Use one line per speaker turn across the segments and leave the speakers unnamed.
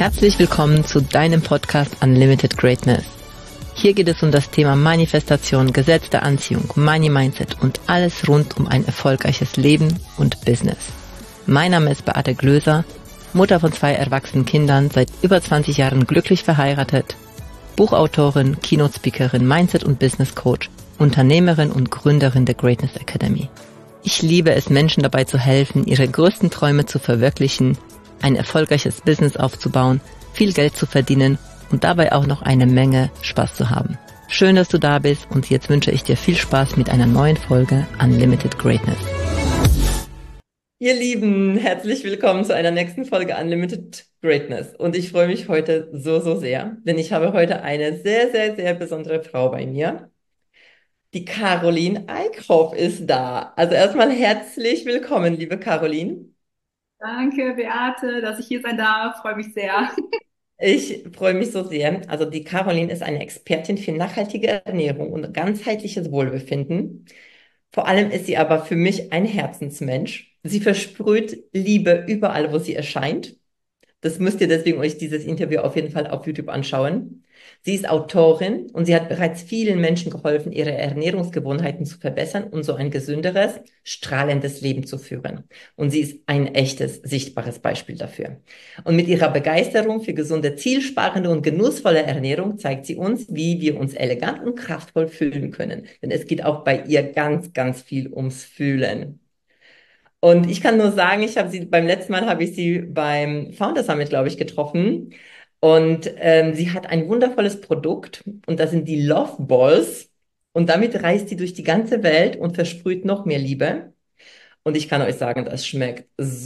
Herzlich willkommen zu deinem Podcast Unlimited Greatness. Hier geht es um das Thema Manifestation, Gesetz der Anziehung, Money Mindset und alles rund um ein erfolgreiches Leben und Business. Mein Name ist Beate Glöser, Mutter von 2 erwachsenen Kindern, seit über 20 Jahren glücklich verheiratet, Buchautorin, Keynote-Speakerin, Mindset- und Business-Coach, Unternehmerin und Gründerin der Greatness Academy. Ich liebe es, Menschen dabei zu helfen, ihre größten Träume zu verwirklichen, ein erfolgreiches Business aufzubauen, viel Geld zu verdienen und dabei auch noch eine Menge Spaß zu haben. Schön, dass du da bist und jetzt wünsche ich dir viel Spaß mit einer neuen Folge Unlimited Greatness. Ihr Lieben, herzlich willkommen zu einer nächsten Folge Unlimited Greatness. Und ich freue mich heute so sehr, denn ich habe heute eine sehr besondere Frau bei mir. Die Caroline Eickhoff ist da. Also erstmal herzlich willkommen, liebe Caroline.
Danke, Beate, dass ich hier sein darf. Freue mich sehr.
Ich freue mich so sehr. Also die Caroline ist eine Expertin für nachhaltige Ernährung und ganzheitliches Wohlbefinden. Vor allem ist sie aber für mich ein Herzensmensch. Sie versprüht Liebe überall, wo sie erscheint. Das müsst ihr deswegen euch dieses Interview auf jeden Fall auf YouTube anschauen. Sie ist Autorin und sie hat bereits vielen Menschen geholfen, ihre Ernährungsgewohnheiten zu verbessern und so ein gesünderes, strahlendes Leben zu führen. Und sie ist ein echtes, sichtbares Beispiel dafür. Und mit ihrer Begeisterung für gesunde, zielsparende und genussvolle Ernährung zeigt sie uns, wie wir uns elegant und kraftvoll fühlen können. Denn es geht auch bei ihr ganz viel ums Fühlen. Und ich kann nur sagen, beim letzten Mal habe ich sie beim Founder Summit, glaube ich, getroffen. Und sie hat ein wundervolles Produkt und das sind die Love Balls. Und damit reist sie durch die ganze Welt und versprüht noch mehr Liebe. Und ich kann euch sagen, das schmeckt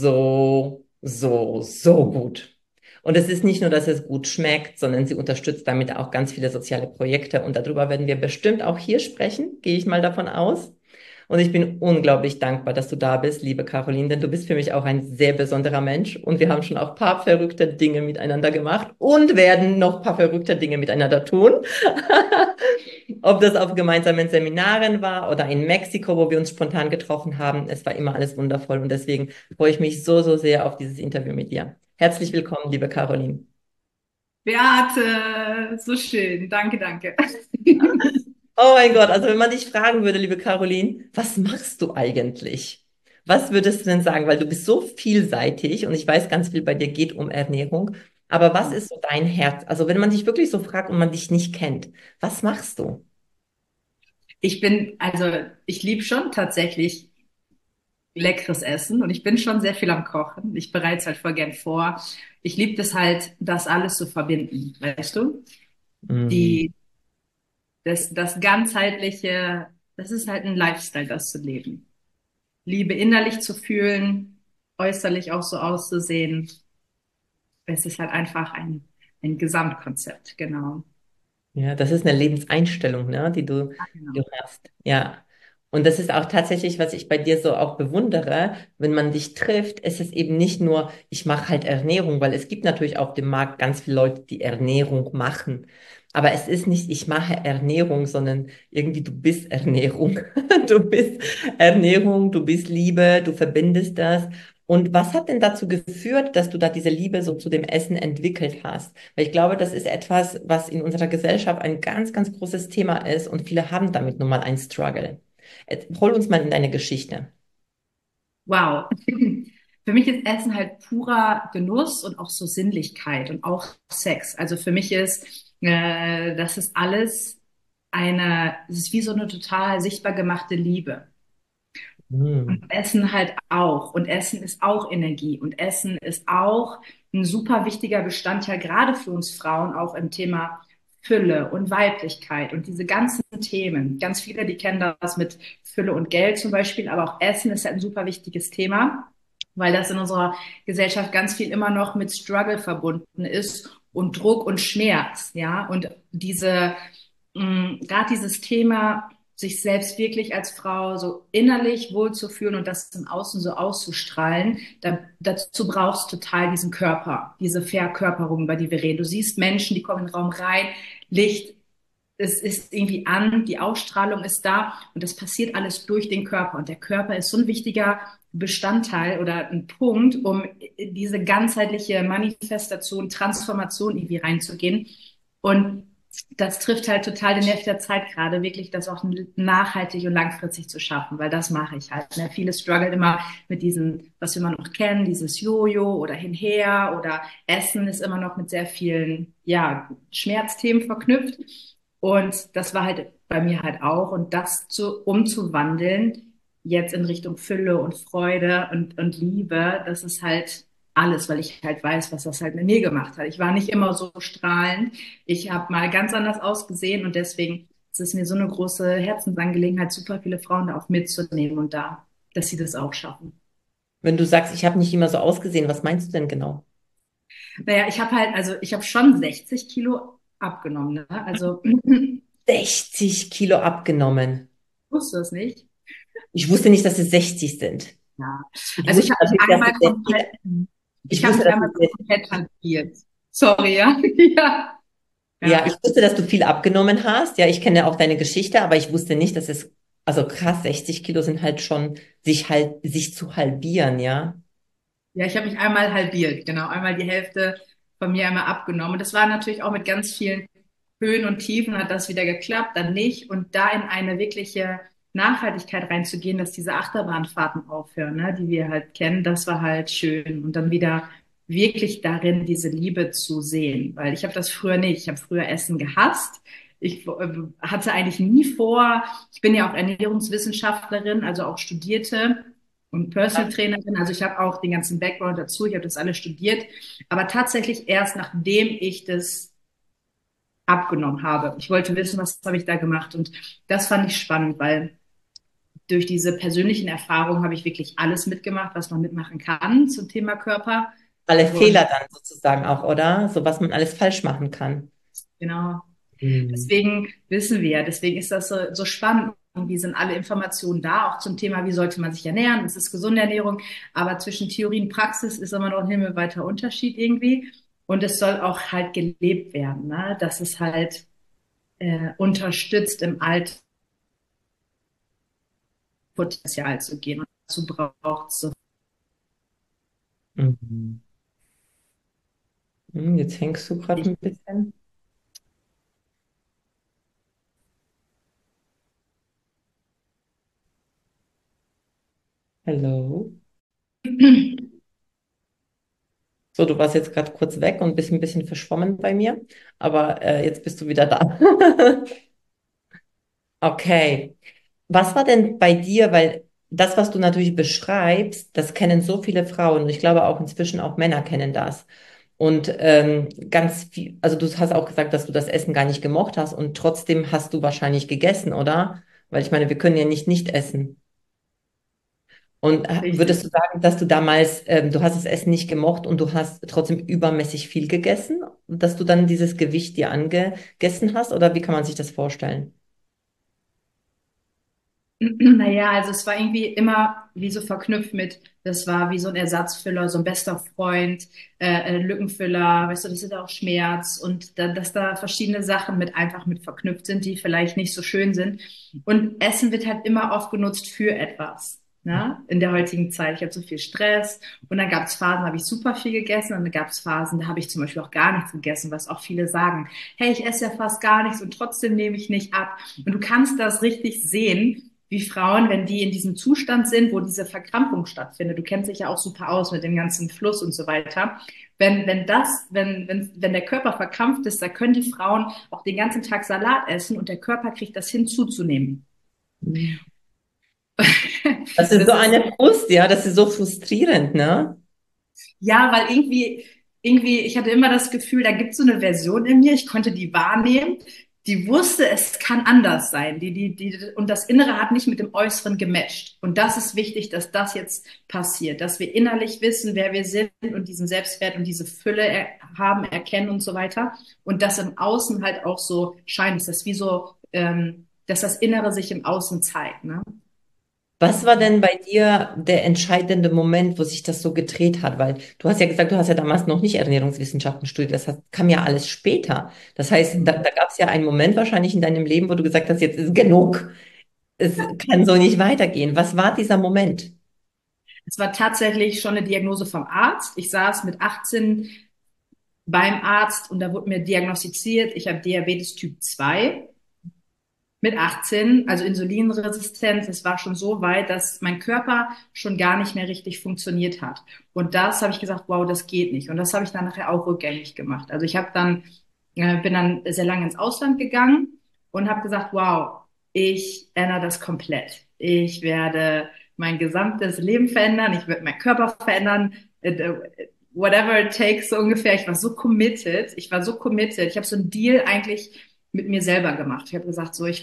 so gut. Und es ist nicht nur, dass es gut schmeckt, sondern sie unterstützt damit auch ganz viele soziale Projekte. Und darüber werden wir bestimmt auch hier sprechen, gehe ich mal davon aus. Und ich bin unglaublich dankbar, dass du da bist, liebe Caroline, denn du bist für mich auch ein sehr besonderer Mensch. Und wir haben schon auch ein paar verrückte Dinge miteinander gemacht und werden noch ein paar verrückte Dinge miteinander tun. Ob das auf gemeinsamen Seminaren war oder in Mexiko, wo wir uns spontan getroffen haben. Es war immer alles wundervoll und deswegen freue ich mich so sehr auf dieses Interview mit dir. Herzlich willkommen, liebe Caroline.
Beate, so schön. Danke, danke.
Oh mein Gott, also wenn man dich fragen würde, liebe Caroline, was machst du eigentlich? Was würdest du denn sagen? Weil du bist so vielseitig und ich weiß, ganz viel bei dir geht um Ernährung. Aber was ist so dein Herz? Also wenn man dich wirklich so fragt und man dich nicht kennt, was machst du?
Ich liebe schon tatsächlich leckeres Essen und ich bin schon sehr viel am Kochen. Ich bereite es halt voll gern vor. Ich liebe das halt, das alles zu verbinden, weißt du?
Mm.
Die, das ganzheitliche, das ist halt ein Lifestyle, das zu leben. Liebe innerlich zu fühlen, äußerlich auch so auszusehen. Es ist halt einfach ein Gesamtkonzept, genau.
Ja, das ist eine Lebenseinstellung, ne, die du
Genau.
hast. Ja. Und das ist auch tatsächlich, was ich bei dir so auch bewundere, wenn man dich trifft, ist es eben nicht nur, ich mache halt Ernährung, weil es gibt natürlich auf dem Markt ganz viele Leute, die Ernährung machen. Aber es ist nicht, ich mache Ernährung, sondern irgendwie du bist Ernährung. Du bist Ernährung, du bist Liebe, du verbindest das. Und was hat denn dazu geführt, dass du da diese Liebe so zu dem Essen entwickelt hast? Weil ich glaube, das ist etwas, was in unserer Gesellschaft ein ganz großes Thema ist und viele haben damit nun mal einen Struggle. Jetzt, hol uns mal in deine Geschichte.
Wow. Für mich ist Essen halt purer Genuss und auch so Sinnlichkeit und auch Sex. Also für mich das ist alles es ist wie so eine total sichtbar gemachte Liebe. Und
Hm.
Essen halt auch. Und Essen ist auch Energie. Und Essen ist auch ein super wichtiger Bestandteil, gerade für uns Frauen, auch im Thema Fülle und Weiblichkeit und diese ganzen Themen. Ganz viele, die kennen das mit Fülle und Geld zum Beispiel, aber auch Essen ist halt ein super wichtiges Thema, weil das in unserer Gesellschaft ganz viel immer noch mit Struggle verbunden ist und Druck und Schmerz, ja. Und gerade dieses Thema, sich selbst wirklich als Frau so innerlich wohlzufühlen und das im Außen so auszustrahlen, dazu brauchst du total diesen Körper, diese Verkörperung, über die wir reden. Du siehst Menschen, die kommen in den Raum rein, Licht, es ist irgendwie an, die Ausstrahlung ist da und das passiert alles durch den Körper. Und der Körper ist so ein wichtiger Bestandteil oder ein Punkt, um diese ganzheitliche Manifestation, Transformation irgendwie reinzugehen. Und das trifft halt total den Nerv der Zeit gerade, wirklich das auch nachhaltig und langfristig zu schaffen, weil das mache ich halt. Ne? Viele strugglen immer mit diesen, was wir immer noch kennen, dieses Jojo oder hinher oder Essen ist immer noch mit sehr vielen, ja, Schmerzthemen verknüpft. Und das war halt bei mir halt auch. Und das umzuwandeln, jetzt in Richtung Fülle und Freude und Liebe, das ist halt alles, weil ich halt weiß, was das halt mit mir gemacht hat. Ich war nicht immer so strahlend. Ich habe mal ganz anders ausgesehen und deswegen ist es mir so eine große Herzensangelegenheit, super viele Frauen da auch mitzunehmen und da, dass sie das auch schaffen.
Wenn du sagst, ich habe nicht immer so ausgesehen, was meinst du denn genau?
Naja, ich habe halt, also ich habe schon 60 Kilo abgenommen, ne? Also,
60 Kilo abgenommen.
wusste es nicht.
Ich wusste nicht, dass es 60 sind.
Ja.
Ich
Also ich
wusste
habe mich
natürlich, dass
einmal
es sehr viel,
komplett, ich
ich
habe
wusste,
mich
dass
einmal
es sehr,
komplett halbiert. Sorry, ja. Ja.
ja, ich
Ja.
wusste, dass du viel abgenommen hast. Ja, ich kenne auch deine Geschichte, aber ich wusste nicht, dass es, also krass, 60 Kilo sind halt schon, sich zu halbieren, ja.
Ja, ich habe mich einmal halbiert, genau, einmal die Hälfte von mir einmal abgenommen. Und das war natürlich auch mit ganz vielen Höhen und Tiefen hat das wieder geklappt, dann nicht. Und da in eine wirkliche Nachhaltigkeit reinzugehen, dass diese Achterbahnfahrten aufhören, ne, die wir halt kennen, das war halt schön. Und dann wieder wirklich darin diese Liebe zu sehen, weil ich habe das früher nicht. Ich habe früher Essen gehasst. Ich hatte eigentlich nie vor, ich bin ja auch Ernährungswissenschaftlerin, also auch studierte und Personal Trainerin. Also ich habe auch den ganzen Background dazu. Ich habe das alles studiert. Aber tatsächlich erst nachdem ich das abgenommen habe. Ich wollte wissen, was habe ich da gemacht. Und das fand ich spannend, weil durch diese persönlichen Erfahrungen habe ich wirklich alles mitgemacht, was man mitmachen kann zum Thema Körper.
Alle
Und
Fehler dann sozusagen auch, oder? So was man alles falsch machen kann.
genau,
Mhm.
deswegen wissen wir, deswegen ist das so spannend. Irgendwie sind alle Informationen da, auch zum Thema, wie sollte man sich ernähren, was ist gesunde Ernährung. Aber zwischen Theorie und Praxis ist immer noch ein himmelweiter Unterschied irgendwie. Und es soll auch halt gelebt werden, ne? Dass es halt unterstützt im Altpotenzial zu gehen. Und dazu braucht es so.
Mhm. Jetzt hängst du gerade ein bisschen. Hello. So, du warst jetzt gerade kurz weg und bist ein bisschen verschwommen bei mir, aber jetzt bist du wieder da. Okay. Was war denn bei dir, weil das, was du natürlich beschreibst, das kennen so viele Frauen und ich glaube auch inzwischen auch Männer kennen das. Und ganz viel, also du hast auch gesagt, dass du das Essen gar nicht gemocht hast und trotzdem hast du wahrscheinlich gegessen, oder? Weil ich meine, wir können ja nicht essen. Und
Richtig.
würdest du sagen, dass du damals, du hast das Essen nicht gemocht und du hast trotzdem übermäßig viel gegessen, dass du dann dieses Gewicht dir angegessen hast? Oder wie kann man sich das vorstellen?
Naja, also es war irgendwie immer wie so verknüpft mit, das war wie so ein Ersatzfüller, so ein bester Freund, Lückenfüller, weißt du, das ist auch Schmerz und da, dass da verschiedene Sachen mit einfach mit verknüpft sind, die vielleicht nicht so schön sind. Und Essen wird halt immer oft genutzt für etwas. Ne? In der heutigen Zeit. Ich habe so viel Stress und dann gab es Phasen, da habe ich super viel gegessen und dann gab es Phasen, da habe ich zum Beispiel auch gar nichts gegessen, was auch viele sagen, hey, ich esse ja fast gar nichts und trotzdem nehme ich nicht ab. Und du kannst das richtig sehen, wie Frauen, wenn die in diesem Zustand sind, wo diese Verkrampfung stattfindet. Du kennst dich ja auch super aus mit dem ganzen Fluss und so weiter. Wenn der Körper verkrampft ist, da können die Frauen auch den ganzen Tag Salat essen und der Körper kriegt das hin zuzunehmen.
Das ist so
Das ist,
eine Frust, ja, das ist so frustrierend, ne?
ja, weil irgendwie, ich hatte immer das Gefühl, da gibt es so eine Version in mir, ich konnte die wahrnehmen, die wusste, es kann anders sein. Und das Innere hat nicht mit dem Äußeren gematcht. Und das ist wichtig, dass das jetzt passiert, dass wir innerlich wissen, wer wir sind und diesen Selbstwert und diese Fülle haben, erkennen und so weiter. Und das im Außen halt auch so scheint. Das ist wie so, dass das Innere sich im Außen zeigt, ne?
Was war denn bei dir der entscheidende Moment, wo sich das so gedreht hat? Weil du hast ja gesagt, du hast ja damals noch nicht Ernährungswissenschaften studiert, kam ja alles später. Das heißt, da gab es ja einen Moment wahrscheinlich in deinem Leben, wo du gesagt hast, jetzt ist genug, es kann so nicht weitergehen. Was war dieser Moment?
Es war tatsächlich schon eine Diagnose vom Arzt. Ich saß mit 18 beim Arzt und da wurde mir diagnostiziert, ich habe Diabetes Typ 2 mit 18, also Insulinresistenz. Es war schon so weit, dass mein Körper schon gar nicht mehr richtig funktioniert hat. Und das habe ich gesagt, wow, das geht nicht. Und das habe ich dann nachher auch rückgängig gemacht. Also ich habe dann, bin dann sehr lange ins Ausland gegangen und habe gesagt, wow, ich ändere das komplett. Ich werde mein gesamtes Leben verändern, ich werde meinen Körper verändern, whatever it takes, so ungefähr. Ich war so committed, Ich habe so einen Deal eigentlich mit mir selber gemacht. Ich habe gesagt, so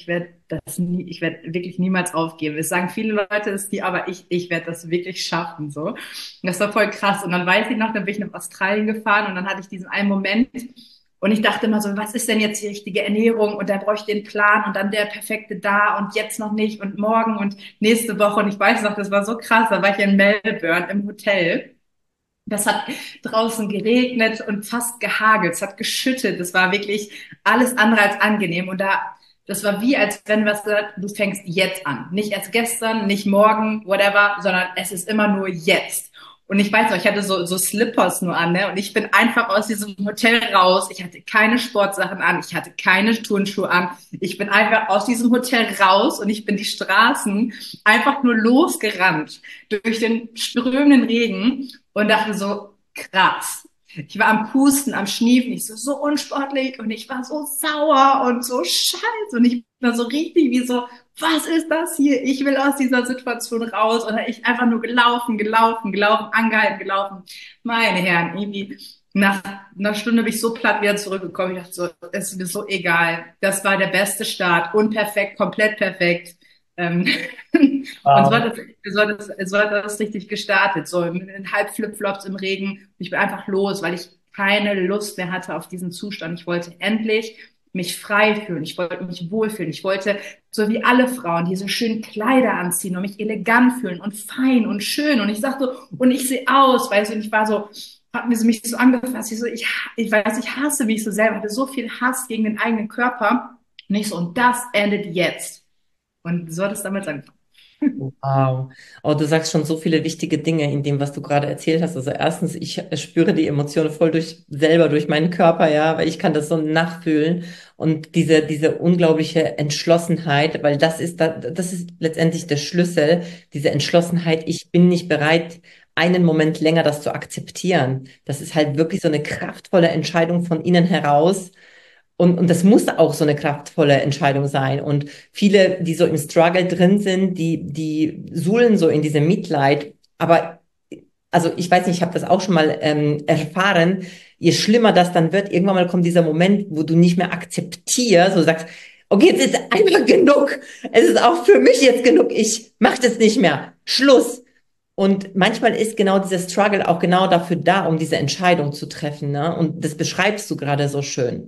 ich werde wirklich niemals aufgeben. Es sagen viele Leute es nie, aber ich werde das wirklich schaffen, so. Und das war voll krass. Und dann weiß ich noch, dann bin ich nach Australien gefahren und dann hatte ich diesen einen Moment und ich dachte immer so, was ist denn jetzt die richtige Ernährung? Und da brauche ich den Plan und dann der perfekte da und jetzt noch nicht und morgen und nächste Woche. Und ich weiß noch, das war so krass. Da war ich in Melbourne im Hotel. Das hat draußen geregnet und fast gehagelt. Es hat geschüttet. Das war wirklich alles andere als angenehm. Und das war wie, als wenn was sagt, du fängst jetzt an. Nicht erst gestern, nicht morgen, whatever, sondern es ist immer nur jetzt. Und ich weiß noch, ich hatte so Slippers nur an, ne? Und ich bin einfach aus diesem Hotel raus. Ich hatte keine Sportsachen an. Ich hatte keine Turnschuhe an. Ich bin einfach aus diesem Hotel raus und ich bin die Straßen einfach nur losgerannt durch den strömenden Regen und dachte so, krass. Ich war am Pusten, am Schniefen, ich so unsportlich und ich war so sauer und so scheiße und ich war so richtig wie so, was ist das hier? Ich will aus dieser Situation raus und ich einfach nur gelaufen, angehalten, gelaufen. Meine Herren, irgendwie nach einer Stunde bin ich so platt wieder zurückgekommen. Ich dachte so, es ist mir so egal. Das war der beste Start, unperfekt, komplett perfekt. Und
Wow.
so hat das richtig gestartet, so in halb Flipflops im Regen. Ich bin einfach los, weil ich keine Lust mehr hatte auf diesen Zustand. Ich wollte endlich mich frei fühlen. Ich wollte mich wohlfühlen. Ich wollte, so wie alle Frauen, diese schönen Kleider anziehen und mich elegant fühlen und fein und schön. Und ich sagte so, und ich sehe aus, weißt du, und ich war so, hat mir mich so angefasst. Ich weiß, ich hasse mich so selber, hatte so viel Hass gegen den eigenen Körper. Und ich so, und das endet jetzt. Und so hat es damals angefangen.
Wow. Oh, du sagst schon so viele wichtige Dinge in dem, was du gerade erzählt hast. Also erstens, ich spüre die Emotionen voll selber durch meinen Körper, ja, weil ich kann das so nachfühlen und diese unglaubliche Entschlossenheit, weil das ist letztendlich der Schlüssel, diese Entschlossenheit. Ich bin nicht bereit, einen Moment länger das zu akzeptieren. Das ist halt wirklich so eine kraftvolle Entscheidung von innen heraus. Und das muss auch so eine kraftvolle Entscheidung sein. Und viele, die so im Struggle drin sind, die suhlen so in diesem Mitleid. Aber also ich weiß nicht, ich habe das auch schon mal erfahren. Je schlimmer das dann wird, irgendwann mal kommt dieser Moment, wo du nicht mehr akzeptierst, wo du sagst, okay, jetzt ist einfach genug. Es ist auch für mich jetzt genug. Ich mache das nicht mehr. Schluss. Und manchmal ist genau dieser Struggle auch genau dafür da, um diese Entscheidung zu treffen. Ne? Und das beschreibst du gerade so schön.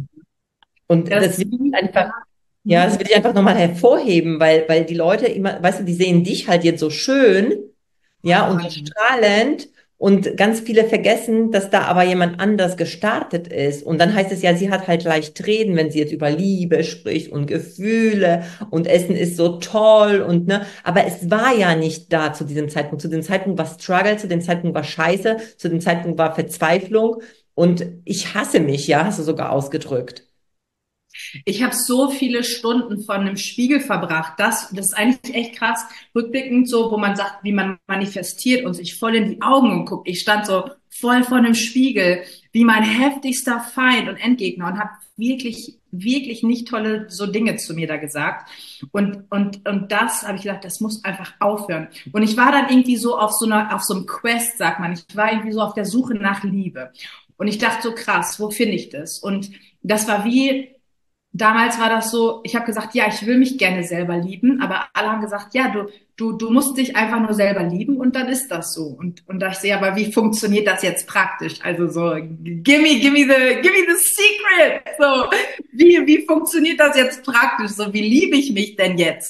Und das
Das,
will ich einfach,
ja.
ja, das will ich einfach nochmal hervorheben, weil die Leute immer, weißt du, die sehen dich halt jetzt so schön, ja, und so strahlend und ganz viele vergessen, dass da aber jemand anders gestartet ist. Und dann heißt es ja, sie hat halt leicht reden, wenn sie jetzt über Liebe spricht und Gefühle und Essen ist so toll und ne, aber es war ja nicht da zu diesem Zeitpunkt. Zu dem Zeitpunkt war Struggle, zu dem Zeitpunkt war Scheiße, zu dem Zeitpunkt war Verzweiflung und ich hasse mich, ja, hast du sogar ausgedrückt.
Ich habe so viele Stunden vor einem Spiegel verbracht. Das ist eigentlich echt krass, rückblickend so, wo man sagt, wie man manifestiert und sich voll in die Augen guckt. Ich stand so voll vor einem Spiegel, wie mein heftigster Feind und Endgegner und habe wirklich nicht tolle so Dinge zu mir da gesagt. Und das habe ich gedacht, das muss einfach aufhören. Und ich war dann irgendwie so auf so einem Quest, sagt man. Ich war irgendwie so auf der Suche nach Liebe. Und ich dachte so krass, wo finde ich das? Und das war wie, damals war das so, ich habe gesagt, ja, ich will mich gerne selber lieben, aber alle haben gesagt, ja, du musst dich einfach nur selber lieben und dann ist das so. Und da ich sehe, aber wie funktioniert das jetzt praktisch? Also so, give me the secret. So, wie funktioniert das jetzt praktisch? So, wie liebe ich mich denn jetzt?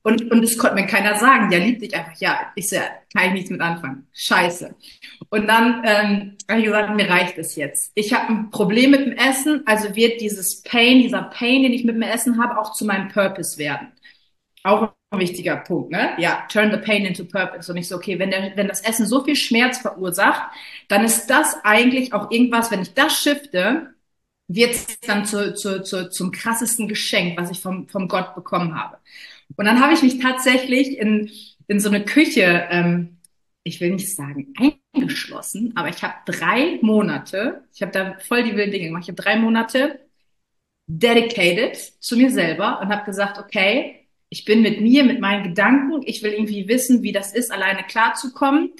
Und es konnte mir keiner sagen, der liebt dich einfach. Ja, ich so, ja, kann ich nichts mit anfangen. Scheiße. Und dann habe ich gesagt, mir reicht es jetzt. Ich habe ein Problem mit dem Essen, also wird dieser Pain, den ich mit dem Essen habe, auch zu meinem Purpose werden. Auch ein wichtiger Punkt, ne? Ja, turn the pain into purpose. Und ich so, okay, wenn das Essen so viel Schmerz verursacht, dann ist das eigentlich auch irgendwas, wenn ich das shifte, wird es dann zum krassesten Geschenk, was ich vom Gott bekommen habe. Und dann habe ich mich tatsächlich in so eine Küche, ich will nicht sagen eingeschlossen, aber ich habe 3 Monate, ich habe da voll die wilden Dinge gemacht, ich habe 3 Monate dedicated zu mir selber und habe gesagt, okay, ich bin mit mir, mit meinen Gedanken, ich will irgendwie wissen, wie das ist, alleine klarzukommen,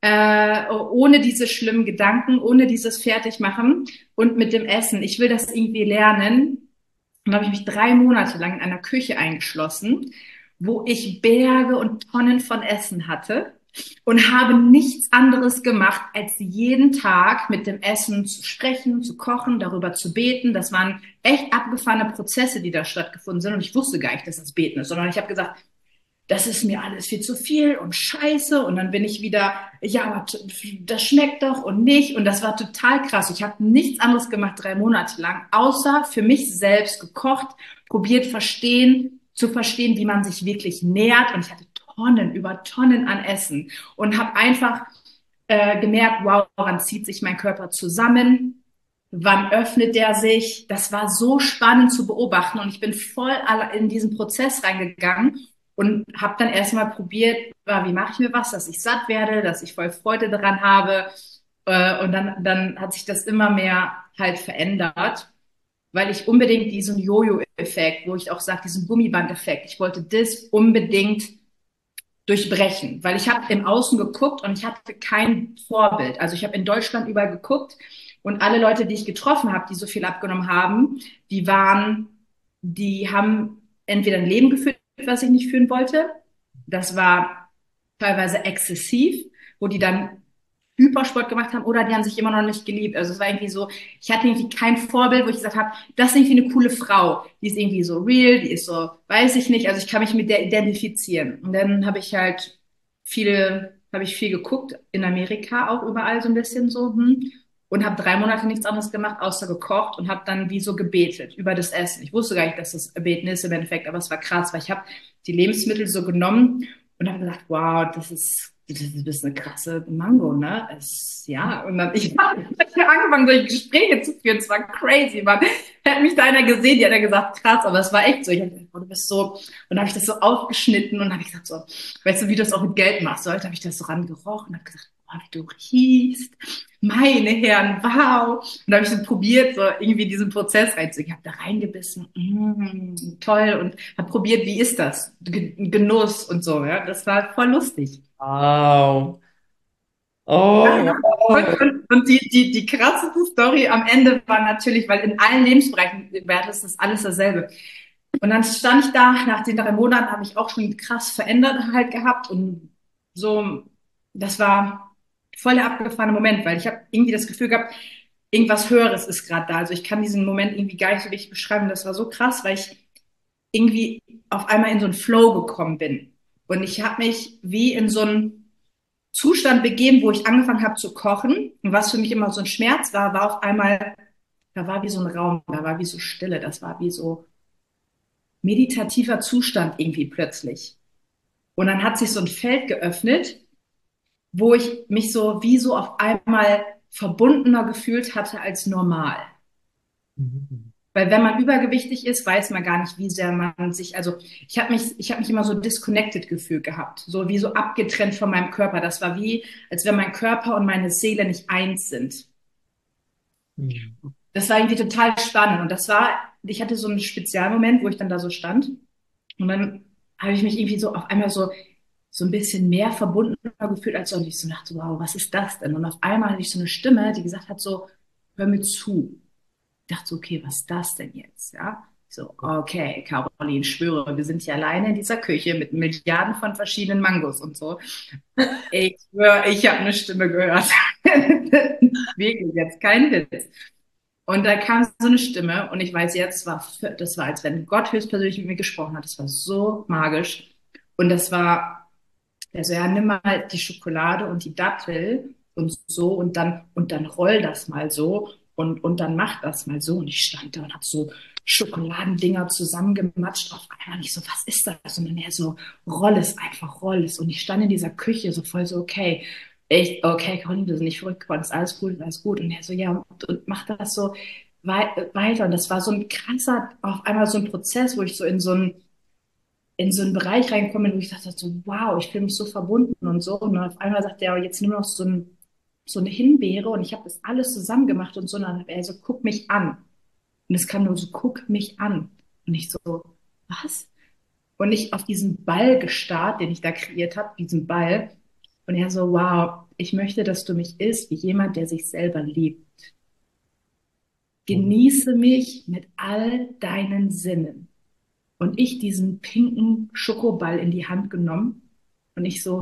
ohne diese schlimmen Gedanken, ohne dieses Fertigmachen und mit dem Essen. Ich will das irgendwie lernen. Und da habe ich mich 3 Monate lang in einer Küche eingeschlossen, wo ich Berge und Tonnen von Essen hatte und habe nichts anderes gemacht, als jeden Tag mit dem Essen zu sprechen, zu kochen, darüber zu beten. Das waren echt abgefahrene Prozesse, die da stattgefunden sind. Und ich wusste gar nicht, dass das Beten ist, sondern ich habe gesagt, das ist mir alles viel zu viel und scheiße. Und dann bin ich wieder, ja, aber das schmeckt doch und nicht. Und das war total krass. Ich habe nichts anderes gemacht 3 Monate lang, außer für mich selbst gekocht, probiert zu verstehen, wie man sich wirklich nährt. Und ich hatte Tonnen über Tonnen an Essen und habe einfach gemerkt, wow, wann zieht sich mein Körper zusammen? Wann öffnet der sich? Das war so spannend zu beobachten und ich bin voll in diesen Prozess reingegangen und habe dann erstmal probiert, wie mache ich mir was, dass ich satt werde, dass ich voll Freude daran habe. Und dann hat sich das immer mehr halt verändert, weil ich unbedingt diesen Jojo-Effekt, wo ich auch sage, diesen Gummiband-Effekt, ich wollte das unbedingt durchbrechen, weil ich habe im Außen geguckt und ich hatte kein Vorbild. Also ich habe in Deutschland überall geguckt und alle Leute, die ich getroffen habe, die so viel abgenommen haben, die haben entweder ein Leben geführt, was ich nicht führen wollte. Das war teilweise exzessiv, wo die dann Hypersport gemacht haben oder die haben sich immer noch nicht geliebt. Also es war irgendwie so, ich hatte irgendwie kein Vorbild, wo ich gesagt habe, das ist irgendwie eine coole Frau. Die ist irgendwie so real, die ist so, weiß ich nicht, also ich kann mich mit der identifizieren. Und dann habe ich halt viel geguckt, in Amerika auch überall so ein bisschen so, und habe 3 Monate nichts anderes gemacht, außer gekocht und habe dann wie so gebetet über das Essen. Ich wusste gar nicht, dass das Beten ist im Endeffekt, aber es war krass, weil ich habe die Lebensmittel so genommen und habe gedacht, wow, das ist eine krasse Mango, ne? Ja, und dann ich habe angefangen, solche Gespräche zu führen. Es war crazy, man. Hätte mich da einer gesehen, die hat ja gesagt, krass, aber es war echt so. Ich hab gedacht, oh, du bist so. Und dann habe ich das so aufgeschnitten und habe ich gesagt, so, weißt du, wie du das auch mit Geld machst? So, heute habe ich das so rangerochen und habe gesagt, oh, wie du riechst. Meine Herren, wow. Und da habe ich so probiert, so irgendwie diesen Prozess reinzugehen. Ich habe da reingebissen, toll. Und habe probiert, wie ist das? Genuss und so, ja. Das war voll lustig.
Wow. Oh, wow.
Und die krasseste Story am Ende war natürlich, weil in allen Lebensbereichen wäre das alles dasselbe. Und dann stand ich da, nach den 3 Monaten habe ich auch schon krass verändert halt gehabt und so, das war voll der abgefahrene Moment, weil ich habe irgendwie das Gefühl gehabt, irgendwas Höheres ist gerade da. Also ich kann diesen Moment irgendwie gar nicht so richtig beschreiben. Das war so krass, weil ich irgendwie auf einmal in so einen Flow gekommen bin. Und ich habe mich wie in so einen Zustand begeben, wo ich angefangen habe zu kochen. Und was für mich immer so ein Schmerz war auf einmal, da war wie so ein Raum, da war wie so Stille, das war wie so meditativer Zustand irgendwie plötzlich. Und dann hat sich so ein Feld geöffnet, wo ich mich so wie so auf einmal verbundener gefühlt hatte als normal.
Mhm.
Weil wenn man übergewichtig ist, weiß man gar nicht, wie sehr man sich, also ich habe mich immer so disconnected gefühlt gehabt, so wie so abgetrennt von meinem Körper. Das war wie, als wenn mein Körper und meine Seele nicht eins sind.
Mhm.
Das war irgendwie total spannend und ich hatte so einen Spezialmoment, wo ich dann da so stand und dann habe ich mich irgendwie so auf einmal so ein bisschen mehr verbundener gefühlt als so und ich so dachte, wow, was ist das denn? Und auf einmal hatte ich so eine Stimme, die gesagt hat so, hör mir zu. Ich dachte so, okay, was ist das denn jetzt? Ja, so, okay, Caroline, ich schwöre, wir sind hier alleine in dieser Küche mit Milliarden von verschiedenen Mangos und so. Ich schwöre, ich habe eine Stimme gehört. Wirklich, jetzt kein Witz. Und da kam so eine Stimme und ich weiß jetzt, das war, als wenn Gott höchstpersönlich mit mir gesprochen hat. Das war so magisch. Und das war, also ja, nimm mal die Schokolade und die Dattel und so und dann roll das mal so und dann mach das mal so. Und ich stand da und hab so Schokoladendinger zusammengematscht. Auf einmal nicht so, was ist das? Und dann er so, roll es einfach, roll es. Und ich stand in dieser Küche so voll so, okay, ich, okay, Conny, du bist nicht verrückt geworden, ist alles gut, alles gut. Und er so, ja, und mach das so weiter. Und das war so ein krasser, auf einmal so ein Prozess, wo ich so in so einen Bereich reinkommen, wo ich dachte so, wow, ich fühle mich so verbunden und so. Und dann auf einmal sagt er, jetzt nimm noch so eine Himbeere und ich habe das alles zusammen gemacht und so. Und dann hat er so, guck mich an. Und es kam nur so, guck mich an. Und ich so, was? Und ich auf diesen Ball gestarrt, den ich da kreiert habe, diesen Ball. Und er so, wow, ich möchte, dass du mich isst wie jemand, der sich selber liebt. Genieße mich mit all deinen Sinnen. Und ich diesen pinken Schokoball in die Hand genommen und ich so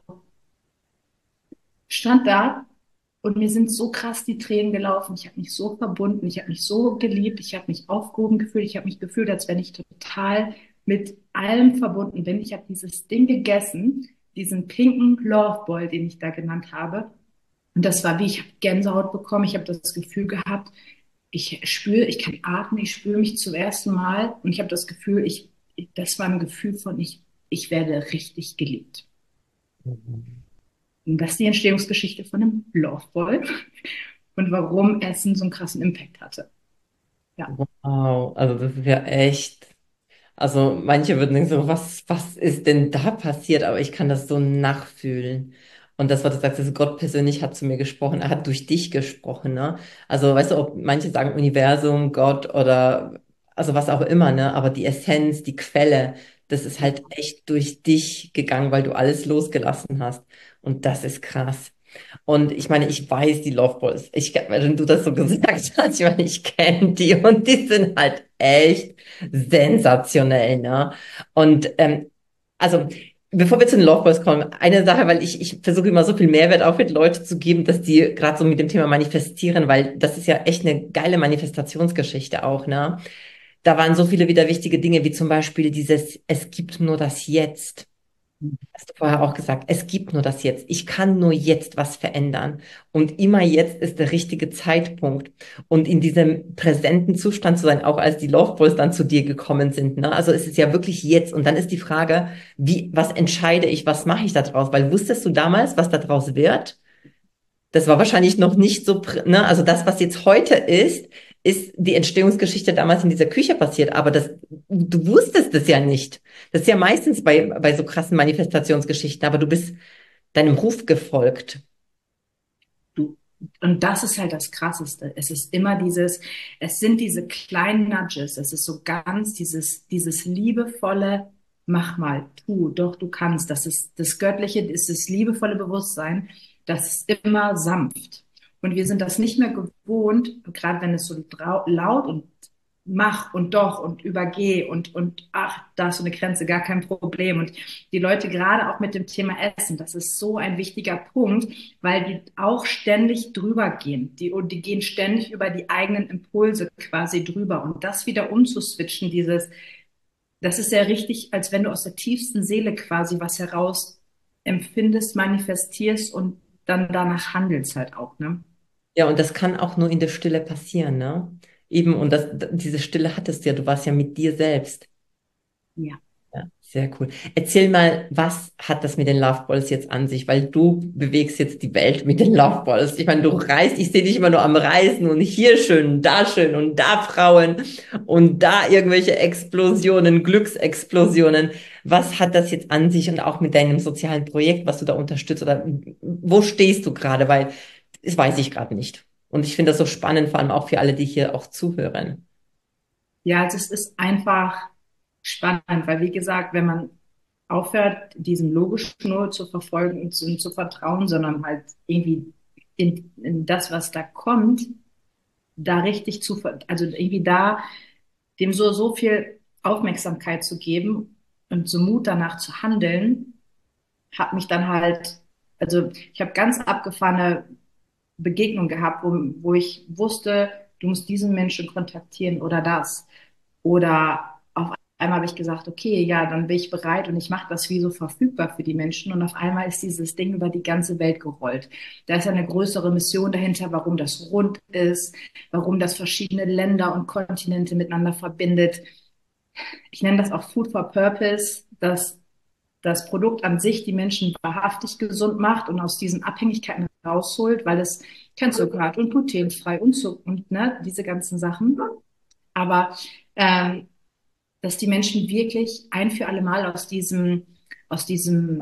stand da und mir sind so krass die Tränen gelaufen. Ich habe mich so verbunden, ich habe mich so geliebt, ich habe mich aufgehoben gefühlt, ich habe mich gefühlt, als wenn ich total mit allem verbunden bin. Ich habe dieses Ding gegessen, diesen pinken Loveball, den ich da genannt habe. Und das war wie, ich habe Gänsehaut bekommen, ich habe das Gefühl gehabt, ich spüre, ich kann atmen, ich spüre mich zum ersten Mal und ich habe das Gefühl, das war ein Gefühl von, ich werde richtig geliebt. Und das ist die Entstehungsgeschichte von einem Loveball und warum Essen so einen krassen Impact hatte. Ja.
Wow, also das ist ja echt. Also manche würden denken so, was ist denn da passiert? Aber ich kann das so nachfühlen. Und das, was du sagst, also Gott persönlich hat zu mir gesprochen, er hat durch dich gesprochen, ne? Also weißt du, ob manche sagen Universum, Gott oder also was auch immer, ne? Aber die Essenz, die Quelle, das ist halt echt durch dich gegangen, weil du alles losgelassen hast. Und das ist krass. Und ich meine, ich weiß, die Loveballs, wenn du das so gesagt hast, ich meine, ich kenne die und die sind halt echt sensationell, ne? Und also, bevor wir zu den Loveballs kommen, eine Sache, weil ich versuche immer so viel Mehrwert auch mit Leuten zu geben, dass die gerade so mit dem Thema manifestieren, weil das ist ja echt eine geile Manifestationsgeschichte auch, ne? Da waren so viele wieder wichtige Dinge, wie zum Beispiel dieses, es gibt nur das Jetzt. Hast du vorher auch gesagt, es gibt nur das Jetzt. Ich kann nur jetzt was verändern. Und immer jetzt ist der richtige Zeitpunkt. Und in diesem präsenten Zustand zu sein, auch als die Loveballs dann zu dir gekommen sind. Ne? Also es ist ja wirklich jetzt. Und dann ist die Frage, was entscheide ich, was mache ich da draus? Weil wusstest du damals, was da draus wird? Das war wahrscheinlich noch nicht so, ne? Also das, was jetzt heute ist die Entstehungsgeschichte damals in dieser Küche passiert. Aber du wusstest es ja nicht. Das ist ja meistens bei so krassen Manifestationsgeschichten. Aber du bist deinem Ruf gefolgt.
Du, und das ist halt das Krasseste. Es ist immer es sind diese kleinen Nudges, es ist so ganz dieses liebevolle, mach mal, tu, doch, du kannst. Das ist das Göttliche, ist das liebevolle Bewusstsein, das ist immer sanft. Und wir sind das nicht mehr gewohnt, gerade wenn es so laut und mach und doch und übergeh und ach, da ist so eine Grenze, gar kein Problem. Und die Leute gerade auch mit dem Thema Essen, das ist so ein wichtiger Punkt, weil die auch ständig drüber gehen. Und die gehen ständig über die eigenen Impulse quasi drüber. Und das wieder umzuswitchen, das ist ja richtig, als wenn du aus der tiefsten Seele quasi was heraus empfindest, manifestierst und dann danach handelst halt auch, ne?
Ja, und das kann auch nur in der Stille passieren, ne? Eben, und diese Stille hattest du ja, du warst ja mit dir selbst.
Ja.
Ja, sehr cool. Erzähl mal, was hat das mit den Loveballs jetzt an sich? Weil du bewegst jetzt die Welt mit den Loveballs. Ich meine, du reist, ich sehe dich immer nur am Reisen und hier schön und da Frauen und da irgendwelche Explosionen, Glücksexplosionen. Was hat das jetzt an sich und auch mit deinem sozialen Projekt, was du da unterstützt oder wo stehst du gerade? Weil das weiß ich gerade nicht. Und ich finde das so spannend, vor allem auch für alle, die hier auch zuhören.
Ja, also es ist einfach spannend, weil wie gesagt, wenn man aufhört, diesen logischen nur zu verfolgen und zu vertrauen, sondern halt irgendwie in das, was da kommt, da richtig also irgendwie da dem so viel Aufmerksamkeit zu geben und so Mut danach zu handeln, hat mich dann halt, also ich habe ganz abgefahrene Begegnungen gehabt, wo ich wusste, du musst diesen Menschen kontaktieren oder das. Oder auf einmal habe ich gesagt, okay, ja, dann bin ich bereit und ich mache das wie so verfügbar für die Menschen. Und auf einmal ist dieses Ding über die ganze Welt gerollt. Da ist eine größere Mission dahinter, warum das rund ist, warum das verschiedene Länder und Kontinente miteinander verbindet. Ich nenne das auch Food for Purpose, dass das Produkt an sich die Menschen wahrhaftig gesund macht und aus diesen Abhängigkeiten rausholt, weil es kein Zucker hat und glutenfrei und so und ne, diese ganzen Sachen. Aber dass die Menschen wirklich ein für alle Mal aus diesem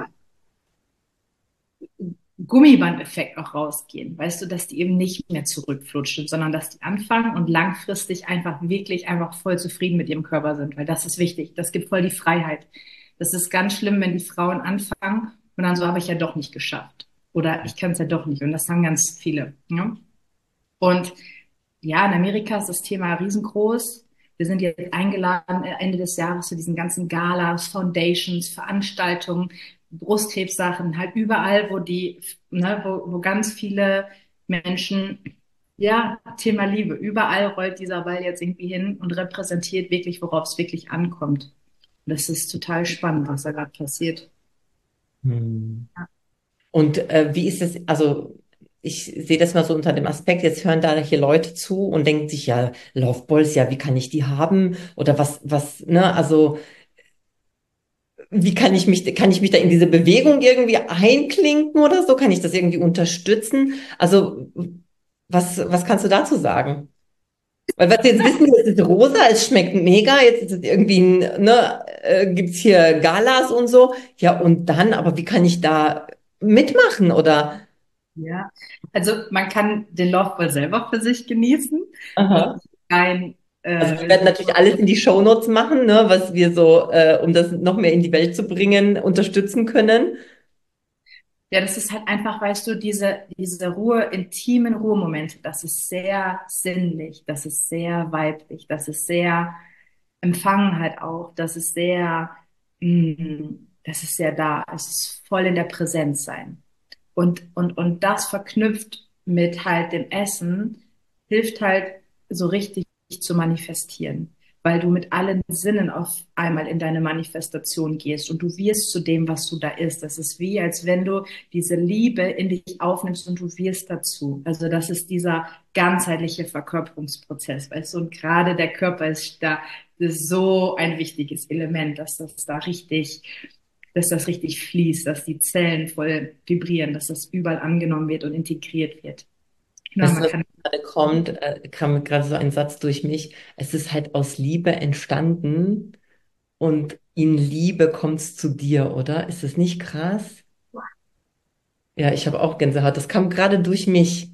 Gummibandeffekt auch rausgehen. Weißt du, dass die eben nicht mehr zurückflutschen, sondern dass die anfangen und langfristig einfach wirklich einfach voll zufrieden mit ihrem Körper sind, weil das ist wichtig. Das gibt voll die Freiheit. Das ist ganz schlimm, wenn die Frauen anfangen und dann so habe ich ja doch nicht geschafft. Oder ich kann es ja doch nicht. Und das sagen ganz viele. Ja? Und ja, in Amerika ist das Thema riesengroß. Wir sind jetzt eingeladen Ende des Jahres zu diesen ganzen Galas, Foundations, Veranstaltungen, Brustkrebssachen, halt überall, wo die, ne, wo ganz viele Menschen, ja, Thema Liebe, überall rollt dieser Ball jetzt irgendwie hin und repräsentiert wirklich, worauf es wirklich ankommt. Und das ist total spannend, was da gerade passiert.
Hm. Und wie ist es, also ich sehe das mal so unter dem Aspekt, jetzt hören da hier Leute zu und denken sich, ja, Loveboys, ja, wie kann ich die haben? Oder ne, also wie kann ich mich da in diese Bewegung irgendwie einklinken oder so? Kann ich das irgendwie unterstützen? Also, was kannst du dazu sagen? Weil was wir jetzt wissen, es ist rosa, es schmeckt mega, jetzt ist es irgendwie, ne, gibt's hier Galas und so. Ja, und dann, aber wie kann ich da mitmachen oder?
Ja, also man kann den Loveball selber für sich genießen. Das
Aha.
ist kein,
Also wir werden natürlich alles in die Shownotes machen, ne, was wir so, um das noch mehr in die Welt zu bringen, unterstützen können.
ja, das ist halt einfach, weißt du, diese Ruhe, intimen Ruhemomente, das ist sehr sinnlich, das ist sehr weiblich, das ist sehr empfangen halt auch, das ist sehr da, es ist voll in der Präsenz sein. Und das verknüpft mit halt dem Essen, hilft halt so richtig zu manifestieren, weil du mit allen Sinnen auf einmal in deine Manifestation gehst und du wirst zu dem, was du da isst. Das ist wie, als wenn du diese Liebe in dich aufnimmst und du wirst dazu. Also das ist dieser ganzheitliche Verkörperungsprozess, weißt du, und gerade der Körper ist da, das ist so ein wichtiges Element, dass das richtig fließt, dass die Zellen voll vibrieren, dass das überall angenommen wird und integriert wird. Na,
Weißt du,
man
was
kann,
gerade kommt, kam mir gerade so ein Satz durch mich. Es ist halt aus Liebe entstanden und in Liebe kommt's zu dir, oder? Ist das nicht krass? Ja, ich habe auch Gänsehaut. Das kam gerade durch mich.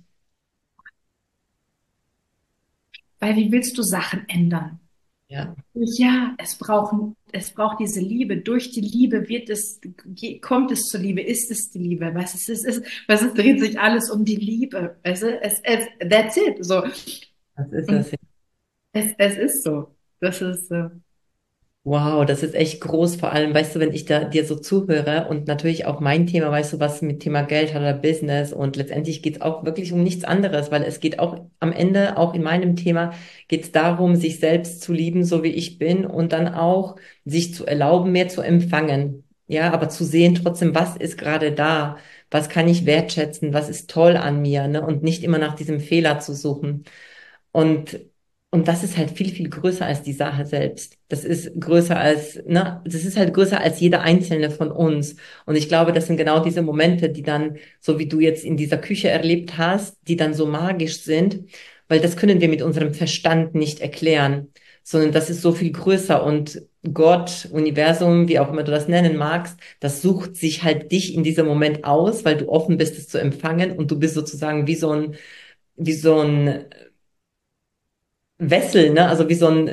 weil wie willst du Sachen ändern?
Ja,
Ja, es braucht diese Liebe. Durch die Liebe kommt es zur Liebe, ist es die Liebe. Es dreht sich alles um die Liebe. Weißt du, that's it. So.
das ist
Und
es.
es ist so. Das ist,
Wow, das ist echt groß. Vor allem, weißt du, wenn ich da dir so zuhöre und natürlich auch mein Thema, weißt du, was mit Thema Geld hat oder Business und letztendlich geht es auch wirklich um nichts anderes, weil es geht auch am Ende, auch in meinem Thema, geht es darum, sich selbst zu lieben, so wie ich bin und dann auch sich zu erlauben, mehr zu empfangen. Ja, aber zu sehen trotzdem, was ist gerade da? Was kann ich wertschätzen? Was ist toll an mir? Ne? Und nicht immer nach diesem Fehler zu suchen. Und und das ist halt viel, viel größer als die Sache selbst. Das ist größer als, ne, das ist halt größer als jeder einzelne von uns. Und ich glaube, das sind genau diese Momente, die dann, so wie du jetzt in dieser Küche erlebt hast, die dann so magisch sind, weil das können wir mit unserem Verstand nicht erklären, sondern das ist so viel größer und Gott, Universum, wie auch immer du das nennen magst, das sucht sich halt dich in diesem Moment aus, weil du offen bist, es zu empfangen und du bist sozusagen wie so ein Wessel, ne? Also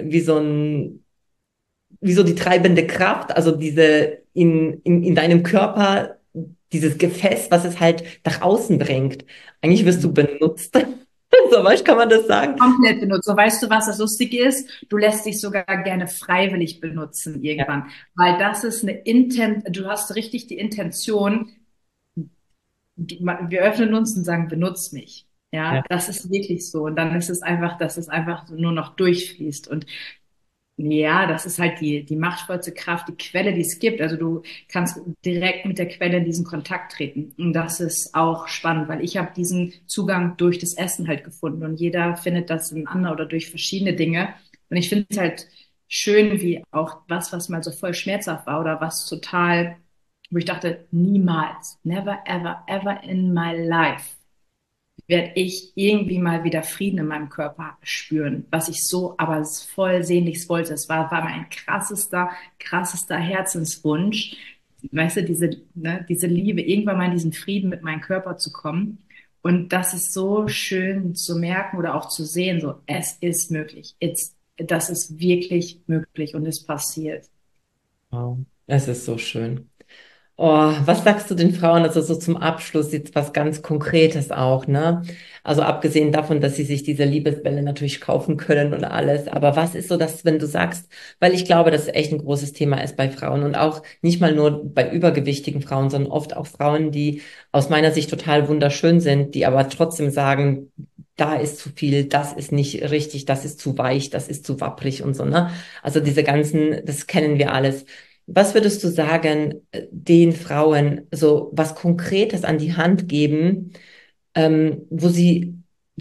wie so die treibende Kraft, also diese in deinem Körper, dieses Gefäß, was es halt nach außen bringt. Eigentlich wirst du benutzt. So weißt, kann man das sagen?
komplett benutzt. So, weißt du, was das Lustige ist? Du lässt dich sogar gerne freiwillig benutzen
Ja,
irgendwann, weil das ist du hast richtig die Intention, wir öffnen uns und sagen, benutz mich. Ja,
ja.
das ist wirklich so. Und dann ist es einfach, dass es einfach nur noch durchfließt. Und Ja, das ist halt die machtvollste Kraft, die Quelle, die es gibt. Also du kannst direkt mit der Quelle in diesen Kontakt treten. Und das ist auch spannend, weil ich habe diesen Zugang durch das Essen halt gefunden. Und jeder findet das in anderen oder durch verschiedene Dinge. Und ich finde es halt schön, wie auch was mal so voll schmerzhaft war oder was total, wo ich dachte, niemals, never, ever, ever in my life werde ich irgendwie mal wieder Frieden in meinem Körper spüren, was ich so aber voll sehnlichst wollte. Es war mein krassester Herzenswunsch, weißt du, diese Liebe, irgendwann mal in diesen Frieden mit meinem Körper zu kommen. Und das ist so schön zu merken oder auch zu sehen, so, es ist möglich. Das ist wirklich möglich und es passiert.
Wow. Es ist so schön. Oh, was sagst du den Frauen, also so zum Abschluss jetzt was ganz Konkretes auch, ne? Also abgesehen davon, dass sie sich diese Liebesbälle natürlich kaufen können und alles, aber was ist so das, wenn du sagst, weil ich glaube, dass es echt ein großes Thema ist bei Frauen und auch nicht mal nur bei übergewichtigen Frauen, sondern oft auch Frauen, die aus meiner Sicht total wunderschön sind, die aber trotzdem sagen, da ist zu viel, das ist nicht richtig, das ist zu weich, das ist zu wapprig und so, ne? Also diese ganzen, das kennen wir alles. Was würdest du sagen, den Frauen so was Konkretes an die Hand geben, wo sie,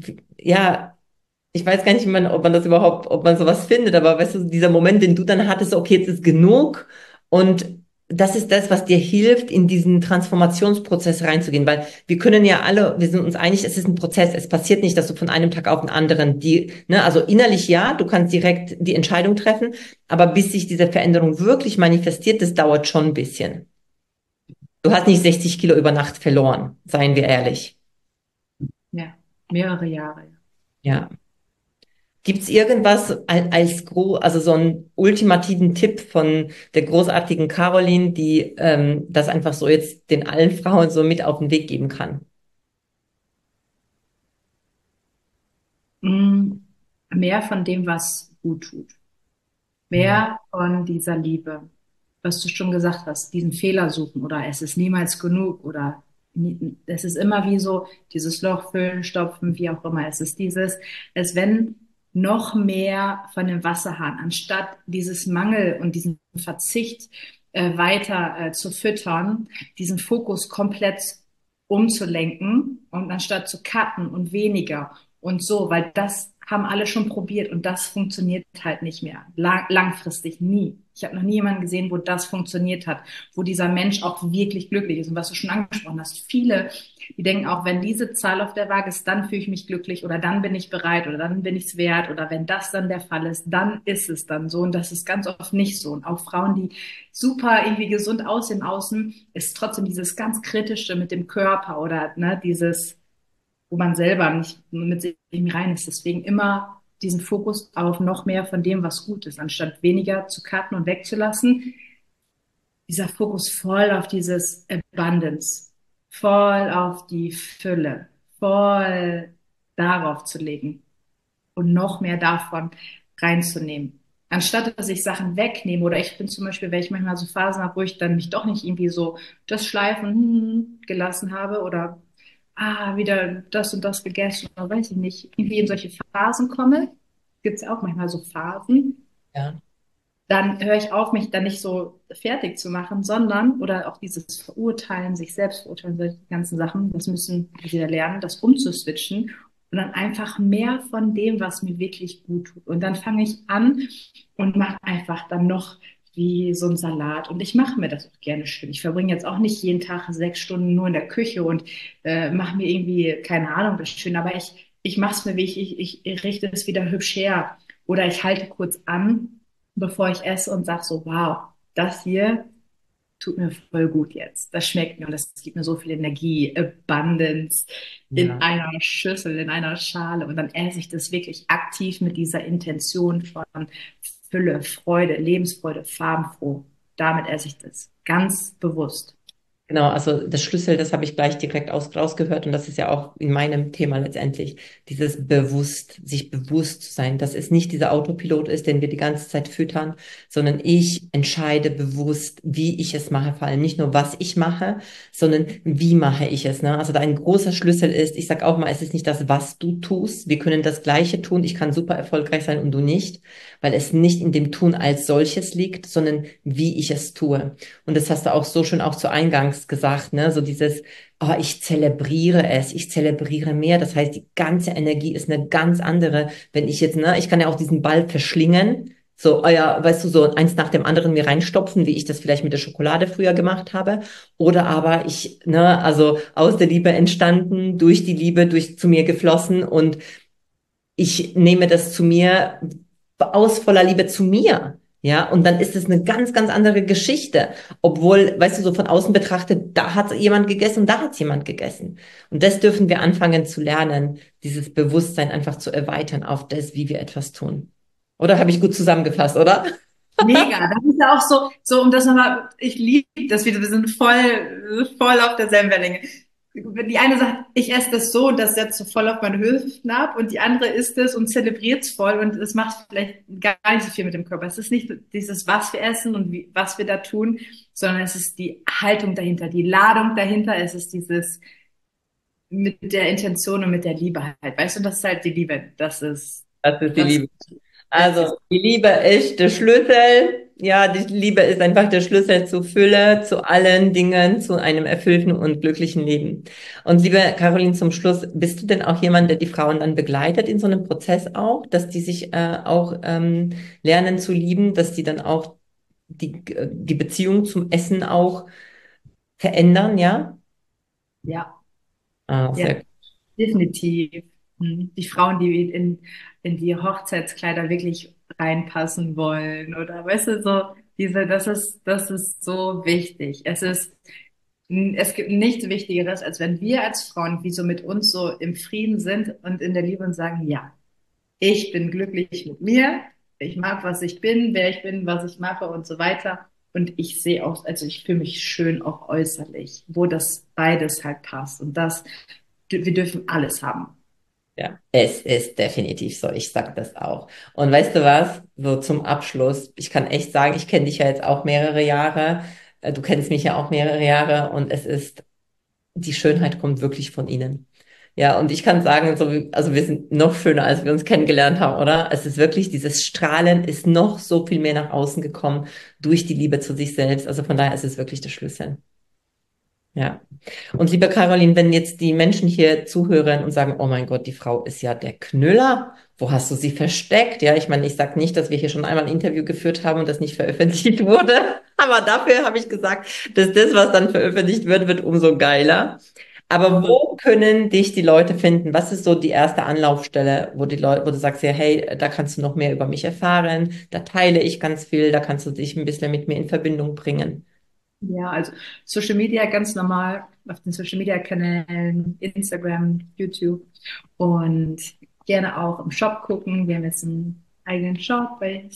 ja, ich weiß gar nicht, ob man das überhaupt, ob man sowas findet, aber weißt du, dieser Moment, den du dann hattest, so, okay, jetzt ist genug und das ist das, was dir hilft, in diesen Transformationsprozess reinzugehen, weil wir können ja alle, wir sind uns einig, es ist ein Prozess, es passiert nicht, dass du von einem Tag auf den anderen ne, also innerlich ja, du kannst direkt die Entscheidung treffen, aber bis sich diese Veränderung wirklich manifestiert, das dauert schon ein bisschen. Du hast nicht 60 Kilo über Nacht verloren, seien wir ehrlich.
Ja, mehrere Jahre.
Ja. Gibt es irgendwas also so einen ultimativen Tipp von der großartigen Caroline, die das einfach so jetzt den allen Frauen so mit auf den Weg geben kann?
Mehr von dem, was gut tut.
Mhm.
Mehr von dieser Liebe, was du schon gesagt hast, diesen Fehler suchen oder es ist niemals genug oder es ist immer wie so dieses Loch füllen, stopfen, wie auch immer. Es ist als wenn noch mehr von dem Wasserhahn, anstatt dieses Mangel und diesen Verzicht weiter zu füttern, diesen Fokus komplett umzulenken und anstatt zu cutten und weniger und so, weil das haben alle schon probiert und das funktioniert halt nicht mehr. Langfristig nie. Ich habe noch nie jemanden gesehen, wo das funktioniert hat, wo dieser Mensch auch wirklich glücklich ist. Und was du schon angesprochen hast, viele, die denken auch, wenn diese Zahl auf der Waage ist, dann fühle ich mich glücklich oder dann bin ich bereit oder dann bin ich es wert oder wenn das dann der Fall ist, dann ist es dann so. Und das ist ganz oft nicht so. Und auch Frauen, die super irgendwie gesund aussehen außen, ist trotzdem dieses ganz Kritische mit dem Körper oder ne, dieses wo man selber nicht mit sich rein ist. Deswegen immer diesen Fokus auf noch mehr von dem, was gut ist, anstatt weniger zu cutten und wegzulassen. Dieser Fokus voll auf dieses Abundance, voll auf die Fülle, voll darauf zu legen und noch mehr davon reinzunehmen. Anstatt dass ich Sachen wegnehme oder ich bin zum Beispiel, wenn ich manchmal so Phasen habe, wo ich dann mich doch nicht irgendwie so das Schleifen gelassen habe oder wieder das und das gegessen oder weiß ich nicht, irgendwie in solche Phasen komme, gibt es auch manchmal so Phasen,
Ja.
dann höre ich auf, mich dann nicht so fertig zu machen, sondern, oder auch dieses Verurteilen, sich selbst verurteilen, solche ganzen Sachen, das müssen wir wieder lernen, das umzuswitchen und dann einfach mehr von dem, was mir wirklich gut tut. Und dann fange ich an und mache einfach dann noch wie so ein Salat. Und ich mache mir das auch gerne schön. Ich verbringe jetzt auch nicht jeden Tag 6 Stunden nur in der Küche und mache mir irgendwie, keine Ahnung, das schön, aber ich mache es mir wie ich richte es wieder hübsch her. Oder ich halte kurz an bevor ich esse und sage so, wow, das hier tut mir voll gut jetzt. Das schmeckt mir und das gibt mir so viel Energie, Abundance in
Ja.
einer Schüssel, in einer Schale. Und dann esse ich das wirklich aktiv mit dieser Intention von Fülle, Freude, Lebensfreude, farbenfroh. Damit esse ich das ganz bewusst.
Genau, also das Schlüssel, das habe ich gleich direkt rausgehört und das ist ja auch in meinem Thema letztendlich, dieses sich bewusst zu sein, dass es nicht dieser Autopilot ist, den wir die ganze Zeit füttern, sondern ich entscheide bewusst, wie ich es mache, vor allem nicht nur, was ich mache, sondern wie mache ich es, ne? Also da ein großer Schlüssel ist, ich sage auch mal, es ist nicht das, was du tust, wir können das Gleiche tun, ich kann super erfolgreich sein und du nicht, weil es nicht in dem Tun als solches liegt, sondern wie ich es tue. Und das hast du auch so schön auch zu Eingangs gesagt, ne? So dieses, oh, ich zelebriere es, ich zelebriere mehr. Das heißt, die ganze Energie ist eine ganz andere. Wenn ich jetzt, ne, ich kann ja auch diesen Ball verschlingen, so, oh ja, weißt du, so eins nach dem anderen mir reinstopfen, wie ich das vielleicht mit der Schokolade früher gemacht habe. Oder aber ich, ne, also aus der Liebe entstanden, durch die Liebe, durch zu mir geflossen und ich nehme das zu mir aus voller Liebe zu mir. Ja, und dann ist es eine ganz, ganz andere Geschichte. Obwohl, weißt du, so von außen betrachtet, da hat jemand gegessen und da hat jemand gegessen. Und das dürfen wir anfangen zu lernen, dieses Bewusstsein einfach zu erweitern auf das, wie wir etwas tun. Oder habe ich gut zusammengefasst, oder?
Mega, das ist ja auch so um das nochmal, ich liebe das wieder, wir sind voll auf derselben Wellenlänge. Die eine sagt, ich esse das so und das setzt so voll auf meine Hüften ab und die andere isst es und zelebriert es voll und es macht vielleicht gar nicht so viel mit dem Körper. Es ist nicht dieses, was wir essen und was wir da tun, sondern es ist die Haltung dahinter, die Ladung dahinter, es ist dieses mit der Intention und mit der Liebe halt. Weißt du, das ist halt die Liebe.
Das ist die
Das,
Liebe.
das
Also,
ist,
die Liebe ist der Schlüssel. Ja, die Liebe ist einfach der Schlüssel zur Fülle, zu allen Dingen, zu einem erfüllten und glücklichen Leben. Und liebe Caroline, zum Schluss, bist du denn auch jemand, der die Frauen dann begleitet in so einem Prozess auch, dass die sich auch lernen zu lieben, dass die dann auch die Beziehung zum Essen auch verändern, ja?
ja,
Ah,
ja,
sehr
definitiv. Die Frauen, die in die Hochzeitskleider wirklich reinpassen wollen oder weißt du, so das ist so wichtig. Es gibt nichts Wichtigeres, als wenn wir als Frauen wie so mit uns so im Frieden sind und in der Liebe und sagen, ja, ich bin glücklich mit mir, ich mag, was ich bin, wer ich bin, was ich mache und so weiter. Und ich sehe auch, also ich fühle mich schön auch äußerlich, wo das beides halt passt. Und wir dürfen alles haben.
Ja, es ist definitiv so. Ich sag das auch. Und weißt du was? So zum Abschluss. Ich kann echt sagen, ich kenne dich ja jetzt auch mehrere Jahre. Du kennst mich ja auch mehrere Jahre und es ist, die Schönheit kommt wirklich von ihnen. Ja, und ich kann sagen, so, also wir sind noch schöner, als wir uns kennengelernt haben, oder? Es ist wirklich, dieses Strahlen ist noch so viel mehr nach außen gekommen durch die Liebe zu sich selbst. Also von daher ist es wirklich der Schlüssel. Ja. Und liebe Caroline, wenn jetzt die Menschen hier zuhören und sagen, oh mein Gott, die Frau ist ja der Knüller, wo hast du sie versteckt? Ja, ich meine, ich sage nicht, dass wir hier schon einmal ein Interview geführt haben und das nicht veröffentlicht wurde, aber dafür habe ich gesagt, dass das, was dann veröffentlicht wird, wird umso geiler. Aber wo können dich die Leute finden? Was ist so die erste Anlaufstelle, wo die Leute, wo du sagst, ja, hey, da kannst du noch mehr über mich erfahren, da teile ich ganz viel, da kannst du dich ein bisschen mit mir in Verbindung bringen.
Ja, also Social Media ganz normal auf den Social Media Kanälen, Instagram, YouTube und gerne auch im Shop gucken. Wir haben jetzt einen eigenen Shop bei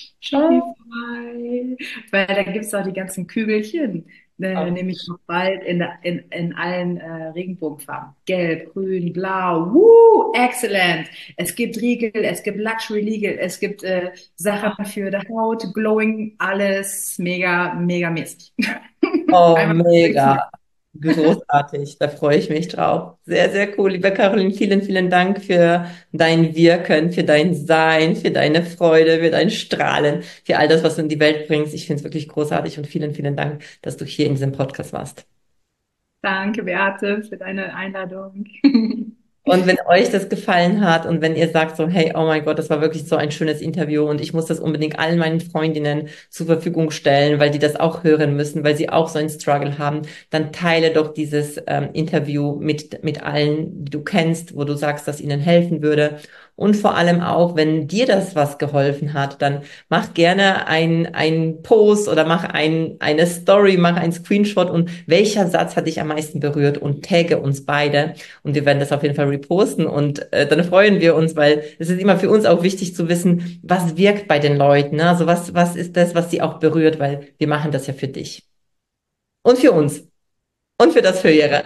Shopify, weil da gibt's auch die ganzen Kügelchen, nämlich noch bald in allen Regenbogenfarben. Gelb, grün, blau, excellent. Es gibt Riegel, es gibt Luxury-Riegel, es gibt Sachen für die Haut, Glowing, alles mega, mega mäßig.
Oh,
Einmal
mega. Großartig. Da freue ich mich drauf. Sehr, sehr cool. Liebe Caroline, vielen, vielen Dank für dein Wirken, für dein Sein, für deine Freude, für dein Strahlen, für all das, was du in die Welt bringst. Ich finde es wirklich großartig und vielen, vielen Dank, dass du hier in diesem Podcast warst.
Danke, Beate, für deine Einladung.
Und wenn euch das gefallen hat und wenn ihr sagt so, hey, oh mein Gott, das war wirklich so ein schönes Interview und ich muss das unbedingt allen meinen Freundinnen zur Verfügung stellen, weil die das auch hören müssen, weil sie auch so einen Struggle haben, dann teile doch dieses Interview mit allen, die du kennst, wo du sagst, dass ihnen helfen würde. Und vor allem auch, wenn dir das was geholfen hat, dann mach gerne ein Post oder mach eine Story, mach ein Screenshot und welcher Satz hat dich am meisten berührt und tagge uns beide. Und wir werden das auf jeden Fall reposten und dann freuen wir uns, weil es ist immer für uns auch wichtig zu wissen, was wirkt bei den Leuten, ne? Also was ist das, was sie auch berührt, weil wir machen das ja für dich und für uns. und für das Höhere.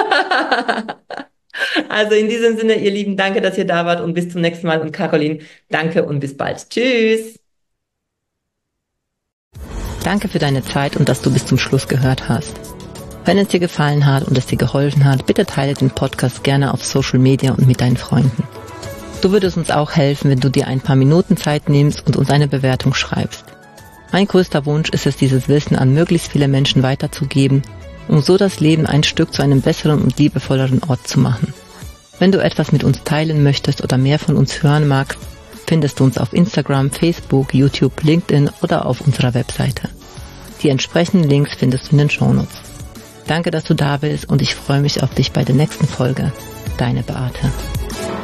Also in diesem Sinne, ihr Lieben, danke, dass ihr da wart und bis zum nächsten Mal. Und Caroline, danke und bis bald. Tschüss.
Danke für deine Zeit und dass du bis zum Schluss gehört hast. Wenn es dir gefallen hat und es dir geholfen hat, bitte teile den Podcast gerne auf Social Media und mit deinen Freunden. Du würdest uns auch helfen, wenn du dir ein paar Minuten Zeit nimmst und uns eine Bewertung schreibst. Mein größter Wunsch ist es, dieses Wissen an möglichst viele Menschen weiterzugeben, um so das Leben ein Stück zu einem besseren und liebevolleren Ort zu machen. Wenn du etwas mit uns teilen möchtest oder mehr von uns hören magst, findest du uns auf Instagram, Facebook, YouTube, LinkedIn oder auf unserer Webseite. Die entsprechenden Links findest du in den Shownotes. Danke, dass du da bist und ich freue mich auf dich bei der nächsten Folge. Deine Beate.